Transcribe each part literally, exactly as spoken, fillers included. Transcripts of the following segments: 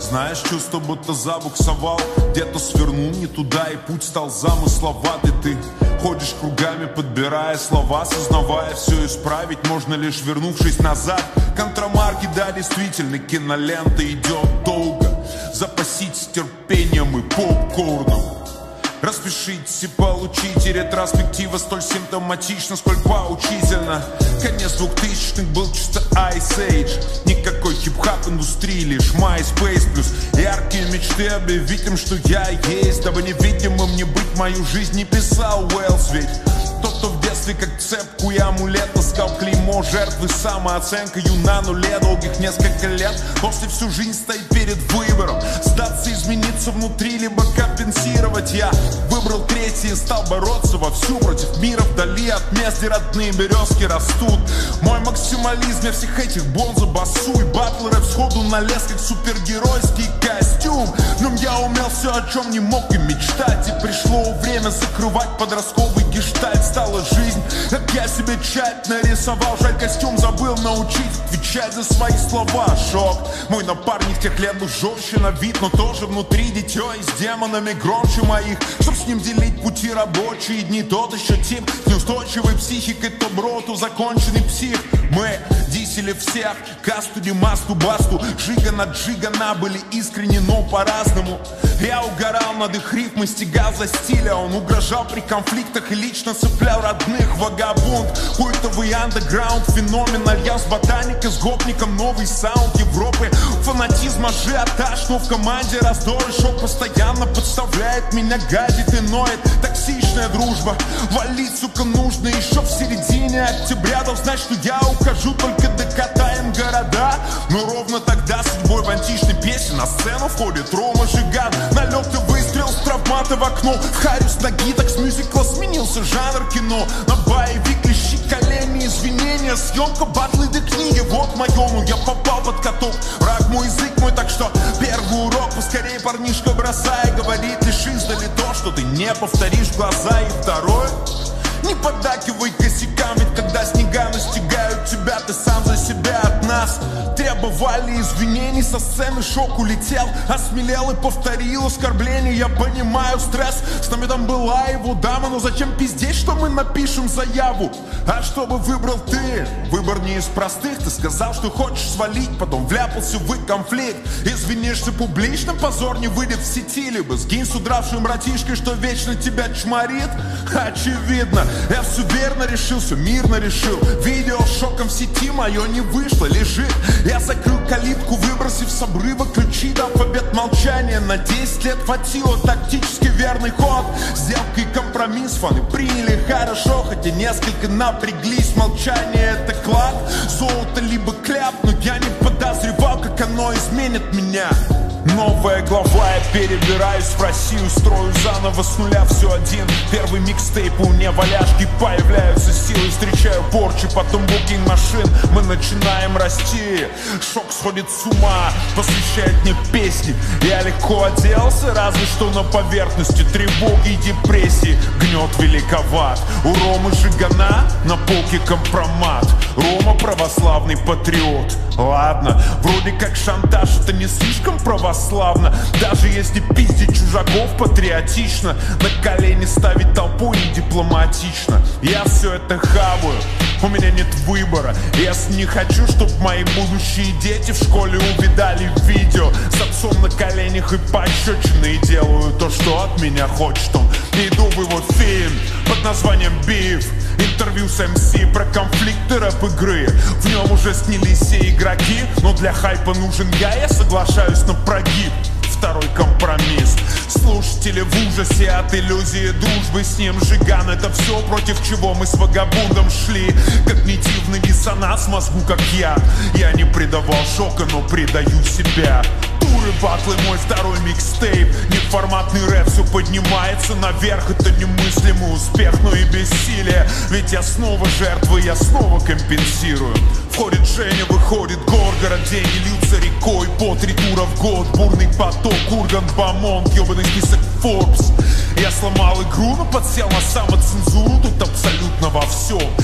Знаешь, чувство будто забуксовал, где-то свернул не туда, и путь стал замысловатый. Ты ходишь кругами, подбирая слова, сознавая, все исправить можно лишь вернувшись назад. Контрамарки, да, действительно, кинолента идет долго. Запаситесь терпением и попкорном. Распишитесь и получите. Ретроспектива столь симптоматична, сколь поучительно. Конец двухтысячных был чисто Ice Age. Никакой хип-хап индустрии, лишь MySpace плюс яркие мечты объявить им, что я есть. Дабы невидимым не быть, мою жизнь не писал Уэллс. Ведь тот, кто в детстве как цепку и амулет таскал клеймо жертвы, самооценкою на нуле долгих несколько лет. После всю жизнь стоит перед выбором: сдаться, измениться внутри, либо компенсировать. Я выбрал третий и стал бороться вовсю против мира вдали от мест, где родные березки растут. Мой максимализм, я всех этих бонзо басу и батлеров сходу налез как супергеройский костюм. Но я умел все, о чем не мог и мечтать. И пришло время закрывать подростковый гештальт. Стала жизнь, как я себе тщательно рисовал. Жаль, костюм забыл научить отвечать за свои слова. Шок, мой напарник тех лет был жестче на вид, но тоже внутри дитё и с демонами громче моих. Чтоб с ним делить пути рабочие дни, тот еще тип с неустойчивой психикой, то бро, то законченный псих. Мы дисели всех, касту, демасту, басту, Джига на Джигана были искренне, но по-разному. Я угорал над их рифмой, стегал за стиля. Он угрожал при конфликтах и лично цеплял родных. Вагабунд, культовый андеграунд, феномен, альянс ботаника с гопником, новый саунд Европы. Фанатизм, ажиотаж, но в команде раздор и шок постоянно подставляет меня, гадит и ноет. Токсичная дружба, валить, сука, нужно еще в середине октября. Дал знать, что я ухожу, только докатаем города. Но ровно тогда судьбой в античной песне на сцену входит Рома Жиган. Налет и выстрел с травмата в окно. В харю с ноги, так с мюзикла сменился жанр кино. На боевик лещи колени, извинения, съемка, батлы до книги. Вот мое, ну я попал под каток. Враг мой, язык мой, так что первый урок поскорее, парнишка, бросай. Говорит лишь издали то, что ты не повторишь в глаза. И второе: не поддакивай косякам, ведь когда снега настигают тебя, ты сам за себя. От нас требовали извинений, со сцены шок улетел, осмелел и повторил оскорбление. Я понимаю стресс, с нами там была его дама, но зачем пиздеть, что мы напишем заяву? А что бы выбрал ты? Выбор не из простых. Ты сказал, что хочешь свалить, потом вляпался в конфликт. Извинишься публично, позор не выйдет в сети. Либо сгинь с удравшим братишкой, что вечно тебя чморит. Очевидно, я все верно решил, все мирно решил. Видео с шоком в сети мое не вышло, лежит. Я закрыл калитку, выбросив с обрыва ключи. Дал побед молчания, на десять лет хватило. Тактически верный ход, сделка и компромисс. Фаны приняли хорошо, хотя несколько напряглись. Молчание — это клад, золото либо кляп. Но я не подозревал, как оно изменит меня. Новая глава, я перебираюсь в Россию, строю заново с нуля все один. Первый микстейп, у меня валяшки, появляются силы, встречаю порчи, потом букинг машин, мы начинаем расти. Шок сходит с ума, посвящает мне песни. Я легко оделся, разве что на поверхности тревоги и депрессии. Гнет великоват, у Ромы Жигана на полке компромат. Рома православный патриот. Ладно, вроде как шантаж, это не слишком православно. Даже если пиздить чужаков патриотично, на колени ставить толпу не дипломатично. Я все это хаваю, у меня нет выбора. Если не хочу, чтоб мои будущие дети в школе увидали видео с отцом на коленях и пощечины, и делаю то, что от меня хочет он. Иду в его фильм под названием «Биф». Интервью с эм си про конфликты рэп-игры. В нем уже снялись все игроки, но для хайпа нужен я, я соглашаюсь на прогиб. Второй компромисс. Слушатели в ужасе от иллюзии дружбы с ним. Жиган — это все, против чего мы с вагабундом шли. Когнитивный диссонанс в мозгу, как я. Я не предавал шока, но предаю себя. Туры, батлы, мой второй микстейп. Неформатный рэп все поднимается наверх. Это немыслимый успех, но и бессилие. Ведь я снова жертва, я снова компенсирую. Входит Женя, выходит Горгород. Деньги льются рекой по три тура в год. Бурный поток, Ургант, Бамонт, ёбаный список Forbes. Я сломал игру, но подсел на самоцензуру. Тут абсолютно во всем. Это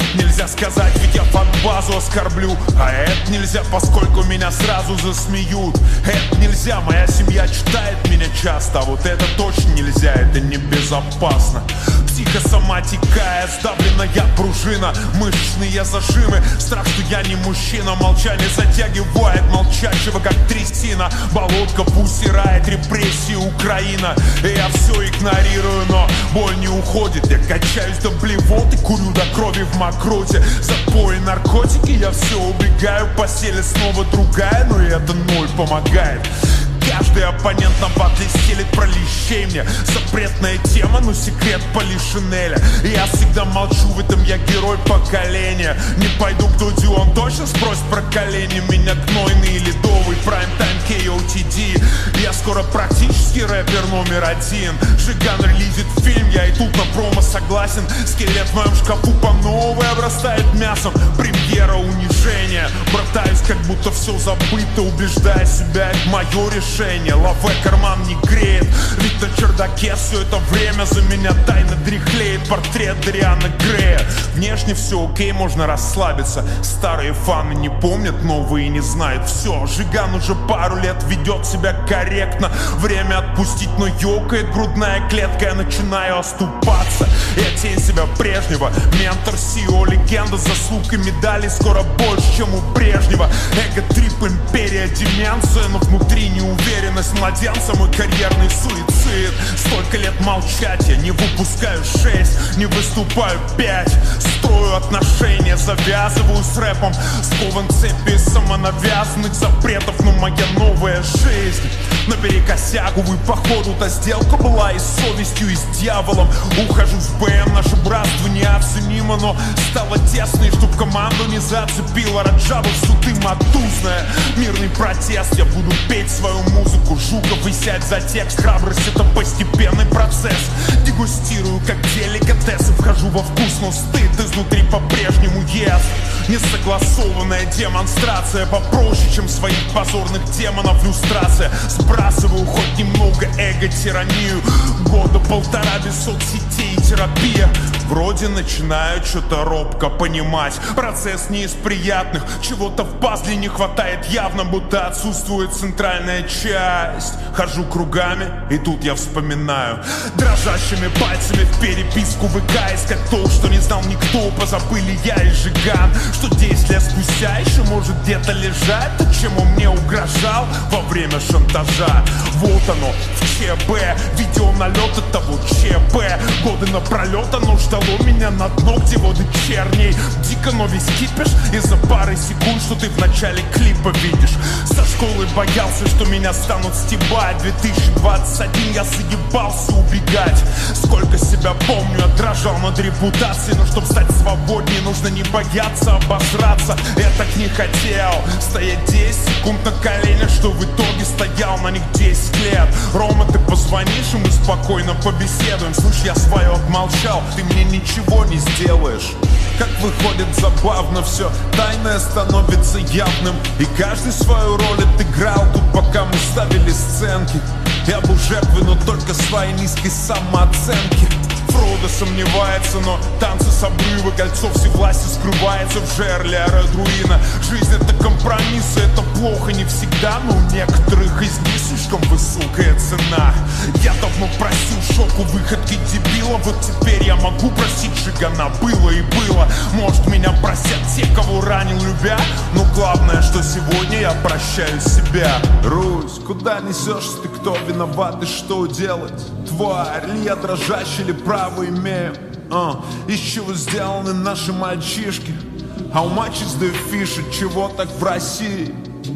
Это нельзя сказать, ведь я фан-базу оскорблю. А это нельзя, поскольку меня сразу засмеют. Это нельзя, моя семья читает меня часто. А вот это точно нельзя, это небезопасно. Психосоматика, сдавленная пружина, мышечные зажимы. Страх, что я не мужчина, молчание затягивает молчащего, как трясина. Болотка пусирает, репрессии Украина. И я все игнорирую, но боль не уходит. Я качаюсь до блевоты, курю до крови в мокроте. Запои, наркотики, я все убегаю. Постель снова другая, но и это ноль помогает. Каждый оппонент на батле стелит про лещей мне. Запретная тема, но секрет Полишинеля. Я всегда молчу, в этом я герой поколения. Не пойду к Дудю, он точно спросит про колени. Меня гнойный и ледовый, прайм-тайм кей о ти ди. Я скоро практически рэпер номер один. Жиган релизит фильм, я и тут на промо согласен. Скелет в моем шкафу по новой обрастает мясом. Премьера унижения. Братаюсь, как будто все забыто, убеждая себя, это мое решение. Лаве карман не греет, ведь на чердаке все это время за меня тайно дряхлеет портрет Дариана Грея. Внешне все окей, можно расслабиться. Старые фаны не помнят, новые не знают. Все, Жиган уже пару лет ведет себя корректно. Время отпустить, но ёкает грудная клетка. Я начинаю оступаться. Я тень себя прежнего. Ментор, си и о, легенда, заслуг и медалей скоро больше, чем у прежнего. Эго-трип, империя, деменция, но внутри не уверен. Уверенность младенца, мой карьерный суицид. Столько лет молчать, я не выпускаю шесть, не выступаю пять. Строю отношения, завязываю с рэпом. Скован цепи самонавязанных запретов, но моя новая жизнь наперекосяковую, походу-то сделка была и с совестью, и с дьяволом. Ухожу в БМ, наше братство неоценимо, но стало тесно, и чтоб команду не зацепило. Раджаба в суды матузная, мирный протест. Я буду петь свою музыку, Жуков и сядь за текст. Храбрость — это постепенный процесс. Дегустирую как деликатес и вхожу во вкус, но стыд изнутри по-прежнему ест. Несогласованная демонстрация попроще, чем своих позорных демонов люстрация. Сбрасываю хоть немного эго-тиранию. Года полтора без соцсетей и терапия. Вроде начинаю что-то робко понимать. Процесс не из приятных. Чего-то в пазле не хватает явно, будто отсутствует центральная часть. Хожу кругами, и тут я вспоминаю. Дрожащими пальцами в переписку ВК искать то, что не знал никто. Позабыли я и Жиган, что десять лет спустя еще может где-то лежать то, чем он мне угрожал во время шантажа. Вот оно, в ЧБ, видео налета того ЧП. Годы напролет оно ждало меня на дно, где воды черней. Дико, но весь кипиш из-за пары секунд, что ты в начале клипа видишь. Со школы боялся, что меня станут стебать. две тысячи двадцать один я заебался убегать. Сколько себя помню, отражал над репутацией. Но чтоб стать свободнее, нужно не бояться обосраться. Я так не хотел стоять десять секунд на коленях, что в итоге стоял на них десять лет. Рома, ты позвонишь, и мы спокойно побеседуем. Слушай, я свое отмолчал, ты мне ничего не сделаешь. Как выходит забавно все, тайное становится явным. И каждый свою роль отыграл тут, пока мы ставили сценки. Я был жертвой, но только своей низкой самооценки. Фродо сомневается, но танцы с обрыва, кольцо всевласти скрывается в жерле Редруина. Жизнь — это компромиссы, это плохо не всегда, но у некоторых из них слишком высокая цена. Я давно просил шоку выходки дебила, вот теперь я могу просить Жигана. Было и было, может меня простят те, кого ранил любя, но главное, что сегодня я прощаю себя. Русь, куда несешься ты, кто виноват и что делать? Тварь ли я дрожащий, или право имею? uh, Из чего сделаны наши мальчишки? How much is the fish? Чего так в России?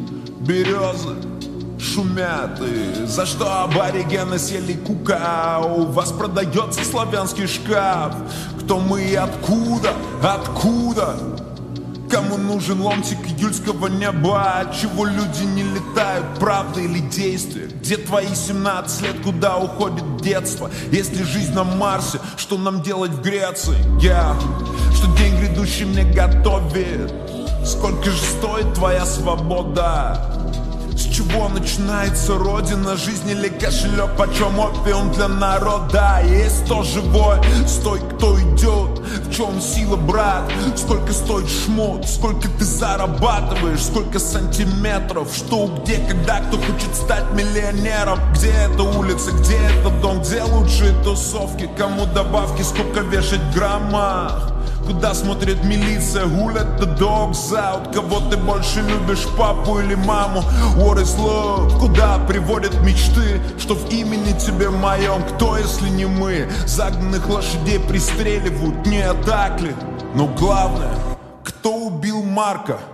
Березы шумят, и за что аборигены съели кука? У вас продается славянский шкаф. Кто мы и откуда? Откуда? Кому нужен ломтик июльского неба? Отчего люди не летают, правда или действие? Где твои семнадцать лет, куда уходит детство? Если жизнь на Марсе, что нам делать в Греции? Я, что день грядущий мне готовит? Сколько же стоит твоя свобода? С чего начинается родина? Жизнь или кошелек? Почем опиум для народа? Есть кто живой, стой, кто идет? В чем чем сила, брат? Сколько стоит шмот, сколько ты зарабатываешь, сколько сантиметров, что, где, когда, кто хочет стать миллионером? Где эта улица, где этот дом, где лучшие тусовки, кому добавки, сколько вешать в граммах? Куда смотрит милиция, гулят the dogs out? Кого ты больше любишь, папу или маму? What is love? Куда приводят мечты? Что в имени тебе моем? Кто, если не мы? Загнанных лошадей пристреливают, не так ли? Но главное, кто убил Марка?